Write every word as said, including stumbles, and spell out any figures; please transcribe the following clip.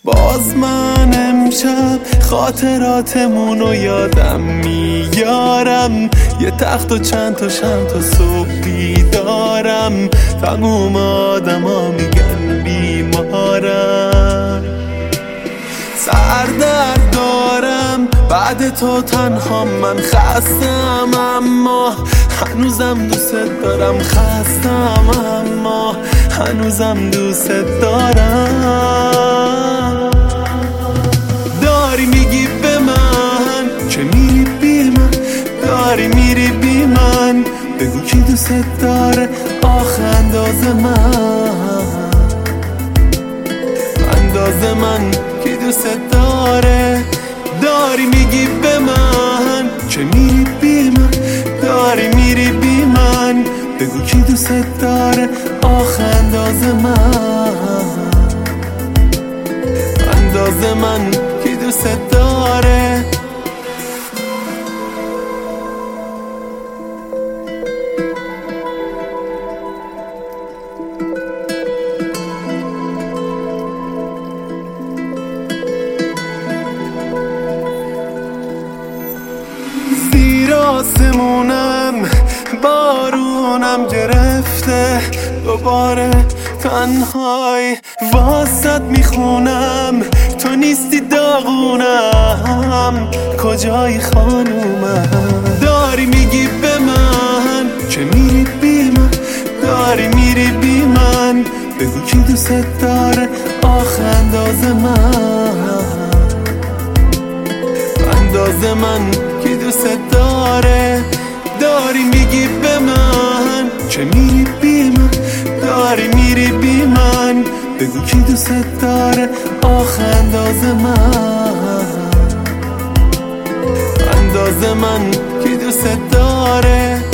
باز من امشب خاطراتمونو یادم میارم، یه تخت و چند تا شم تا صبح بیدارم. تموم آدما میگن بیمارم، سردرد دارم بعد تو تنها من خستم، اما هنوزم دوست دارم. خستم اما هنوزم دوست دارم. داری میگی به من که میری بی من، داری میری بی من، بگو کی دوست داره آخه انداز من، انداز من کی دوست داره. داری میگی به من که میری بی من، داری میری بی من، بگو کی دوست داره آخه انداز من، انداز من کی دوست داره. زیر آسمونم بارونم گرفته، دوباره تنهای واسط میخونم، تو نیستی داغونم، کجایی خانومم. داری میگی به من که میری بی من، داری میری بی من، بگو کی دوست داره آخه انداز من، انداز من کی دوست داره. داری میگی به من که میری بی من، داری میری بی من، بگو کی دوست داره آخه انداز من، انداز من کی دوست داره.